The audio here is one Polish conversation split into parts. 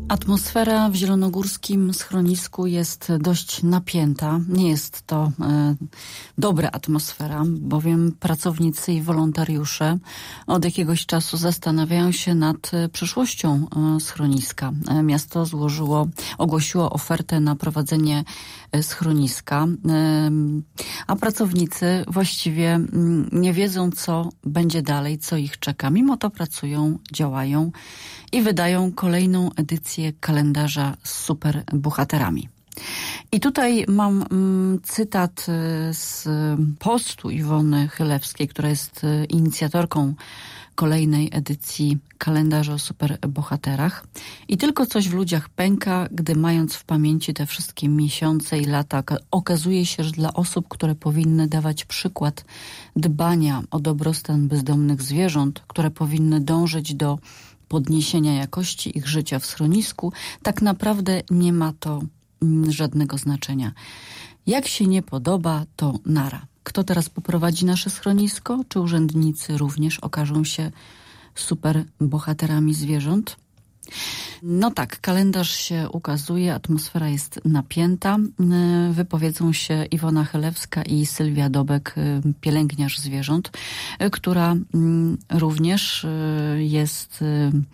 Atmosfera w zielonogórskim schronisku jest dość napięta. Nie jest to dobra atmosfera, bowiem pracownicy i wolontariusze od jakiegoś czasu zastanawiają się nad przyszłością schroniska. Miasto ogłosiło ofertę na prowadzenie schroniska, a pracownicy właściwie nie wiedzą, co będzie dalej, co ich czeka. Mimo to pracują, działają i wydają kolejną edycję kalendarza z superbohaterami. I tutaj mam cytat z postu Iwony Chylewskiej, która jest inicjatorką kolejnej edycji kalendarza o superbohaterach. I tylko coś w ludziach pęka, gdy mając w pamięci te wszystkie miesiące i lata, okazuje się, że dla osób, które powinny dawać przykład dbania o dobrostan bezdomnych zwierząt, które powinny dążyć do podniesienia jakości ich życia w schronisku, tak naprawdę nie ma to żadnego znaczenia. Jak się nie podoba, to nara. Kto teraz poprowadzi nasze schronisko? Czy urzędnicy również okażą się superbohaterami zwierząt? No tak, kalendarz się ukazuje, atmosfera jest napięta. Wypowiedzą się Iwona Chylewska i Sylwia Dobek, pielęgniarz zwierząt, która również jest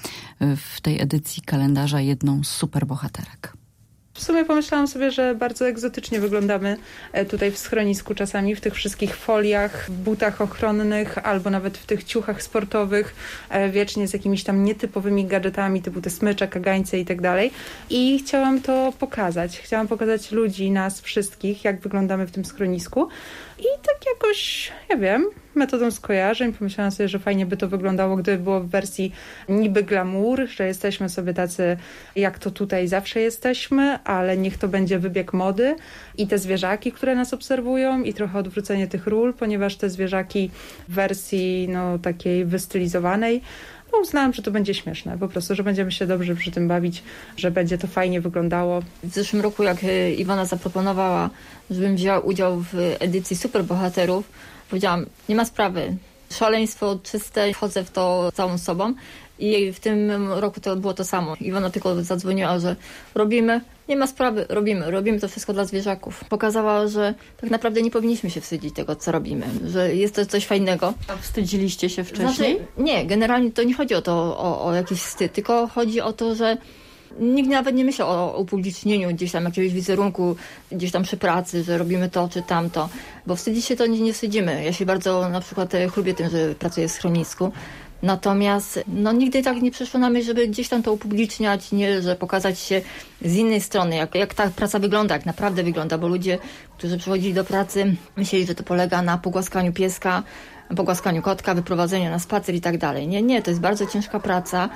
w tej edycji kalendarza jedną z superbohaterek. W sumie pomyślałam sobie, że bardzo egzotycznie wyglądamy tutaj w schronisku czasami, w tych wszystkich foliach, w butach ochronnych albo nawet w tych ciuchach sportowych, wiecznie z jakimiś tam nietypowymi gadżetami typu te smycze, kagańce i tak dalej. I chciałam to pokazać. Chciałam pokazać ludzi, nas wszystkich, jak wyglądamy w tym schronisku. I tak jakoś, ja wiem, metodą skojarzeń pomyślałam sobie, że fajnie by to wyglądało, gdyby było w wersji niby glamour, że jesteśmy sobie tacy, jak to tutaj zawsze jesteśmy, ale niech to będzie wybieg mody i te zwierzaki, które nas obserwują i trochę odwrócenie tych ról, ponieważ te zwierzaki w wersji takiej wystylizowanej, uznałam, że to będzie śmieszne, po prostu, że będziemy się dobrze przy tym bawić, że będzie to fajnie wyglądało. W zeszłym roku, jak Iwona zaproponowała, żebym wzięła udział w edycji superbohaterów, powiedziałam, nie ma sprawy, szaleństwo czyste, wchodzę w to całą sobą i w tym roku to było to samo. Iwona tylko zadzwoniła, że robimy, nie ma sprawy, robimy to wszystko dla zwierzaków. Pokazała, że tak naprawdę nie powinniśmy się wstydzić tego, co robimy, że jest to coś fajnego. A wstydziliście się wcześniej? Znaczy, nie, generalnie to nie chodzi o to, o jakiś wstyd, tylko chodzi o to, że nikt nawet nie myśli o upublicznieniu gdzieś tam jakiegoś wizerunku, gdzieś tam przy pracy, że robimy to czy tamto, bo wstydzić się to nie wstydzimy. Ja się bardzo na przykład chlubię tym, że pracuję w schronisku. Natomiast nigdy tak nie przyszło na myśl, żeby gdzieś tam to upubliczniać, nie, że pokazać się z innej strony, jak ta praca wygląda, jak naprawdę wygląda, bo ludzie, którzy przychodzili do pracy, myśleli, że to polega na pogłaskaniu pieska, pogłaskaniu kotka, wyprowadzeniu na spacer i tak dalej. Nie, to jest bardzo ciężka praca.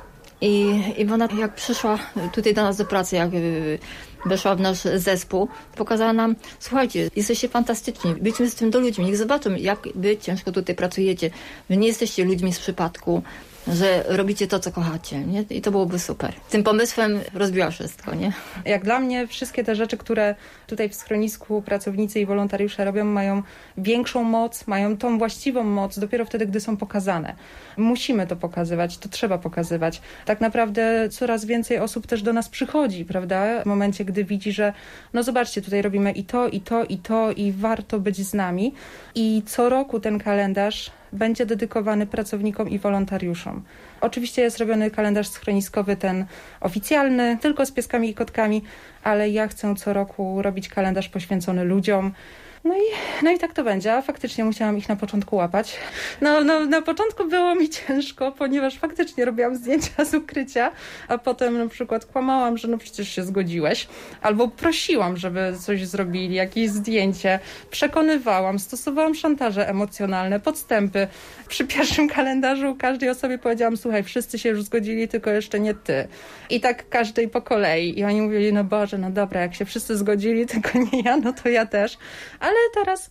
I Iwona, jak przyszła tutaj do nas do pracy, jak weszła w nasz zespół, pokazała nam, słuchajcie, jesteście fantastyczni, byliśmy z tym do ludzi, niech zobaczą, jak wy ciężko tutaj pracujecie, że nie jesteście ludźmi z przypadku, że robicie to, co kochacie, nie? I to byłoby super. Tym pomysłem rozbiła wszystko, nie? Jak dla mnie wszystkie te rzeczy, które tutaj w schronisku pracownicy i wolontariusze robią, mają większą moc, mają tą właściwą moc dopiero wtedy, gdy są pokazane. Musimy to pokazywać, to trzeba pokazywać. Tak naprawdę coraz więcej osób też do nas przychodzi, prawda? W momencie, gdy widzi, że zobaczcie, tutaj robimy i to, i to, i to i warto być z nami. I co roku ten kalendarz będzie dedykowany pracownikom i wolontariuszom. Oczywiście jest robiony kalendarz schroniskowy, ten oficjalny, tylko z pieskami i kotkami, ale ja chcę co roku robić kalendarz poświęcony ludziom. No i tak to będzie, a faktycznie musiałam ich na początku łapać. Na początku było mi ciężko, ponieważ faktycznie robiłam zdjęcia z ukrycia, a potem na przykład kłamałam, że przecież się zgodziłeś, albo prosiłam, żeby coś zrobili, jakieś zdjęcie, przekonywałam, stosowałam szantaże emocjonalne, podstępy. Przy pierwszym kalendarzu każdej osobie powiedziałam, słuchaj, wszyscy się już zgodzili, tylko jeszcze nie ty. I tak każdej po kolei. I oni mówili, Boże, dobra, jak się wszyscy zgodzili, tylko nie ja, to ja też. Ale teraz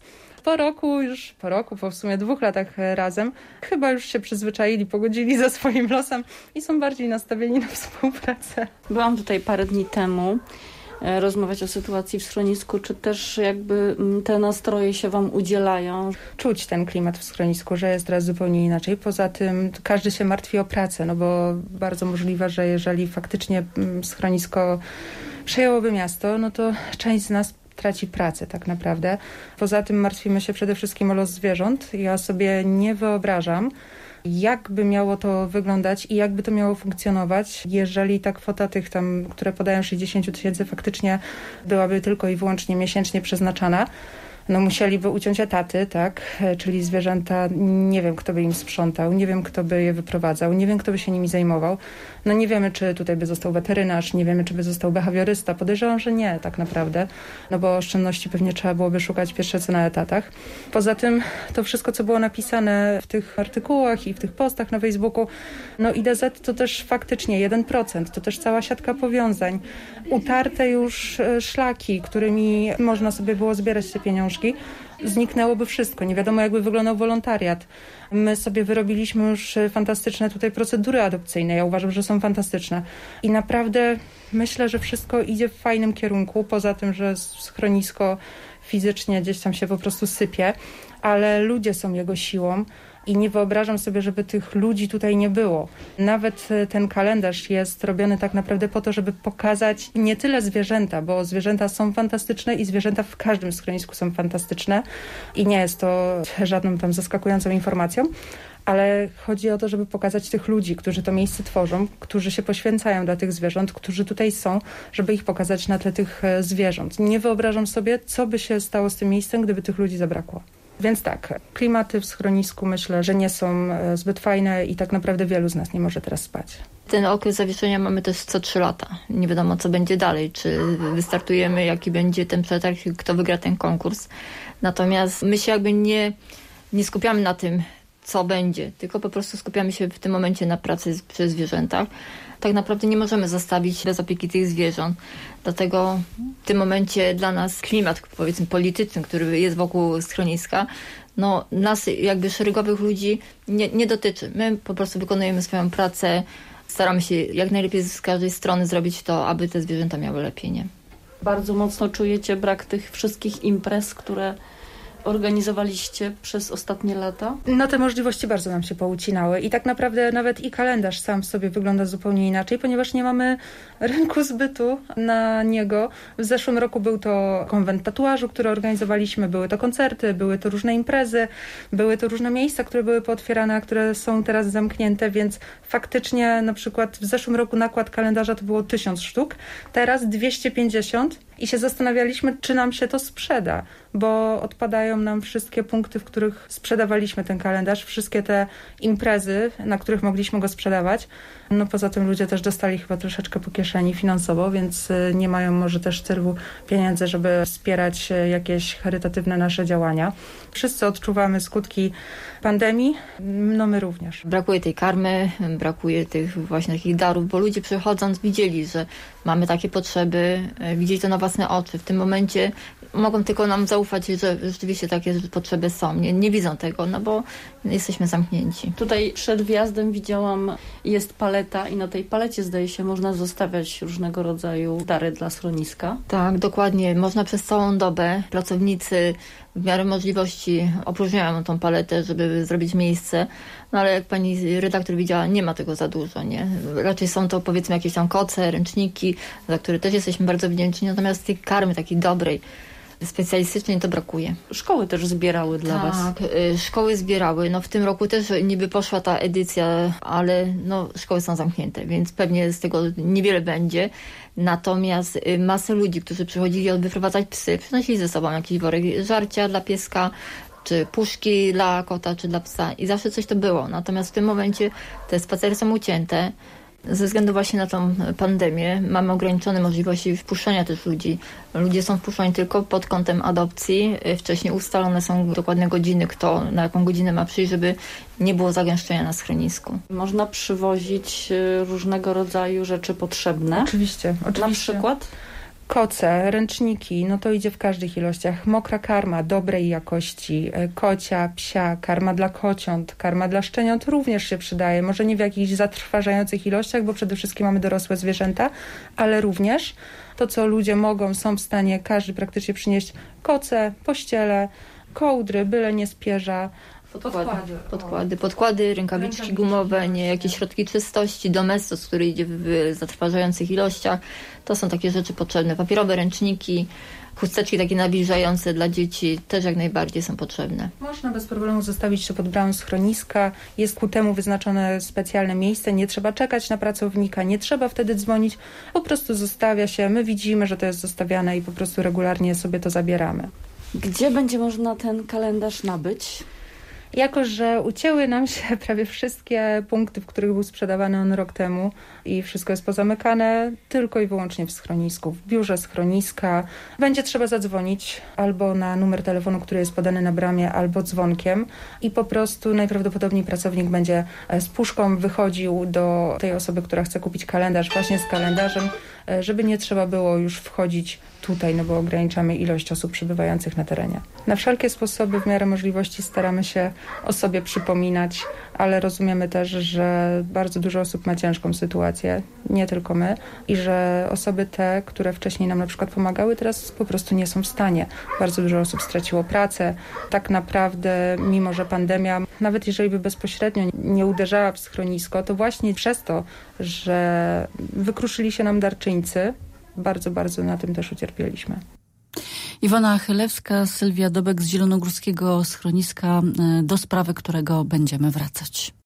po w sumie 2 latach razem, chyba już się przyzwyczaili, pogodzili ze swoim losem i są bardziej nastawieni na współpracę. Byłam tutaj parę dni temu rozmawiać o sytuacji w schronisku, czy też jakby te nastroje się wam udzielają? Czuć ten klimat w schronisku, że jest teraz zupełnie inaczej. Poza tym każdy się martwi o pracę, no bo bardzo możliwe, że jeżeli faktycznie schronisko przejęłoby miasto, no to część z nas traci pracę tak naprawdę. Poza tym martwimy się przede wszystkim o los zwierząt. Ja sobie nie wyobrażam, jakby miało to wyglądać i jakby to miało funkcjonować, jeżeli ta kwota tych tam, które podają 60 000 faktycznie byłaby tylko i wyłącznie miesięcznie przeznaczana. No musieliby uciąć etaty, tak? Czyli zwierzęta, nie wiem, kto by im sprzątał, nie wiem, kto by je wyprowadzał, nie wiem, kto by się nimi zajmował. No nie wiemy, czy tutaj by został weterynarz, nie wiemy, czy by został behawiorysta. Podejrzewam, że nie, tak naprawdę, no bo oszczędności pewnie trzeba byłoby szukać pierwsze co na etatach. Poza tym to wszystko, co było napisane w tych artykułach i w tych postach na Facebooku, no IDZ to też faktycznie 1%, to też cała siatka powiązań, utarte już szlaki, którymi można sobie było zbierać te pieniążki. Zniknęłoby wszystko. Nie wiadomo, jakby wyglądał wolontariat. My sobie wyrobiliśmy już fantastyczne tutaj procedury adopcyjne. Ja uważam, że są fantastyczne. I naprawdę myślę, że wszystko idzie w fajnym kierunku. Poza tym, że schronisko fizycznie gdzieś tam się po prostu sypie, ale ludzie są jego siłą. I nie wyobrażam sobie, żeby tych ludzi tutaj nie było. Nawet ten kalendarz jest robiony tak naprawdę po to, żeby pokazać nie tyle zwierzęta, bo zwierzęta są fantastyczne i zwierzęta w każdym schronisku są fantastyczne i nie jest to żadną tam zaskakującą informacją, ale chodzi o to, żeby pokazać tych ludzi, którzy to miejsce tworzą, którzy się poświęcają dla tych zwierząt, którzy tutaj są, żeby ich pokazać na tle tych zwierząt. Nie wyobrażam sobie, co by się stało z tym miejscem, gdyby tych ludzi zabrakło. Więc tak, klimaty w schronisku myślę, że nie są zbyt fajne i tak naprawdę wielu z nas nie może teraz spać. Ten okres zawieszenia mamy też co 3 lata. Nie wiadomo, co będzie dalej, czy wystartujemy, jaki będzie ten przetarg, kto wygra ten konkurs. Natomiast my się jakby nie skupiamy na tym, co będzie, tylko po prostu skupiamy się w tym momencie na pracy przy zwierzętach. Tak naprawdę nie możemy zostawić bez opieki tych zwierząt. Dlatego w tym momencie dla nas klimat, powiedzmy, polityczny, który jest wokół schroniska, no nas jakby szeregowych ludzi nie dotyczy. My po prostu wykonujemy swoją pracę, staramy się jak najlepiej z każdej strony zrobić to, aby te zwierzęta miały lepiej, nie? Bardzo mocno czujecie brak tych wszystkich imprez, które organizowaliście przez ostatnie lata? No te możliwości bardzo nam się poucinały i tak naprawdę nawet i kalendarz sam w sobie wygląda zupełnie inaczej, ponieważ nie mamy rynku zbytu na niego. W zeszłym roku był to konwent tatuażu, który organizowaliśmy, były to koncerty, były to różne imprezy, były to różne miejsca, które były pootwierane, a które są teraz zamknięte, więc faktycznie na przykład w zeszłym roku nakład kalendarza to było 1000 sztuk, teraz 250 i się zastanawialiśmy, czy nam się to sprzeda, bo odpadają nam wszystkie punkty, w których sprzedawaliśmy ten kalendarz, wszystkie te imprezy, na których mogliśmy go sprzedawać. No poza tym ludzie też dostali chyba troszeczkę po kieszeni finansowo, więc nie mają może też tylu pieniędzy, żeby wspierać jakieś charytatywne nasze działania. Wszyscy odczuwamy skutki pandemii, no my również. Brakuje tej karmy, brakuje tych właśnie takich darów, bo ludzie przychodząc widzieli, że mamy takie potrzeby, widzieli to na własne oczy. W tym momencie mogą tylko nam zaufać, że rzeczywiście takie potrzeby są. Nie widzą tego, no bo jesteśmy zamknięci. Tutaj przed wjazdem widziałam, jest paleta i na tej palecie, zdaje się, można zostawiać różnego rodzaju dary dla schroniska. Tak, dokładnie. Można przez całą dobę. Pracownicy w miarę możliwości opróżniają tą paletę, żeby zrobić miejsce. No ale jak pani redaktor widziała, nie ma tego za dużo, nie? Raczej są to, powiedzmy, jakieś tam koce, ręczniki, za które też jesteśmy bardzo wdzięczni. Natomiast tej karmy takiej dobrej, specjalistycznej to brakuje. Szkoły też zbierały dla was. Tak, szkoły zbierały. No w tym roku też niby poszła ta edycja, ale no szkoły są zamknięte, więc pewnie z tego niewiele będzie. Natomiast masę ludzi, którzy przychodzili wyprowadzać psy, przynosili ze sobą jakiś worek żarcia dla pieska, czy puszki dla kota, czy dla psa i zawsze coś to było. Natomiast w tym momencie te spacery są ucięte. Ze względu właśnie na tą pandemię mamy ograniczone możliwości wpuszczania też ludzi. Ludzie są wpuszczani tylko pod kątem adopcji. Wcześniej ustalone są dokładne godziny, kto na jaką godzinę ma przyjść, żeby nie było zagęszczenia na schronisku. Można przywozić różnego rodzaju rzeczy potrzebne. Oczywiście. Na przykład? Koce, ręczniki, no to idzie w każdych ilościach. Mokra karma dobrej jakości, kocia, psia, karma dla kociąt, karma dla szczeniąt również się przydaje. Może nie w jakichś zatrważających ilościach, bo przede wszystkim mamy dorosłe zwierzęta, ale również to, co ludzie mogą, są w stanie każdy praktycznie przynieść: koce, pościele, kołdry, byle nie z pierza. Podkłady, rękawiczki gumowe, nie jakieś środki czystości, Domestos, który idzie w zatrważających ilościach. To są takie rzeczy potrzebne. Papierowe ręczniki, chusteczki takie nawilżające dla dzieci też jak najbardziej są potrzebne. Można bez problemu zostawić to pod bramą schroniska. Jest ku temu wyznaczone specjalne miejsce. Nie trzeba czekać na pracownika, nie trzeba wtedy dzwonić. Po prostu zostawia się. My widzimy, że to jest zostawiane i po prostu regularnie sobie to zabieramy. Gdzie będzie można ten kalendarz nabyć? Jako że ucięły nam się prawie wszystkie punkty, w których był sprzedawany on rok temu i wszystko jest pozamykane, tylko i wyłącznie w schronisku, w biurze schroniska. Będzie trzeba zadzwonić albo na numer telefonu, który jest podany na bramie, albo dzwonkiem i po prostu najprawdopodobniej pracownik będzie z puszką wychodził do tej osoby, która chce kupić kalendarz, właśnie z kalendarzem, żeby nie trzeba było już wchodzić tutaj, no bo ograniczamy ilość osób przebywających na terenie. Na wszelkie sposoby w miarę możliwości staramy się o sobie przypominać, ale rozumiemy też, że bardzo dużo osób ma ciężką sytuację, nie tylko my, i że osoby te, które wcześniej nam na przykład pomagały, teraz po prostu nie są w stanie. Bardzo dużo osób straciło pracę. Tak naprawdę, mimo że pandemia, nawet jeżeli by bezpośrednio nie uderzała w schronisko, to właśnie przez to, że wykruszyli się nam darczyńcy, bardzo, bardzo na tym też ucierpieliśmy. Iwona Chylewska, Sylwia Dobek z Zielonogórskiego Schroniska, do sprawy którego będziemy wracać.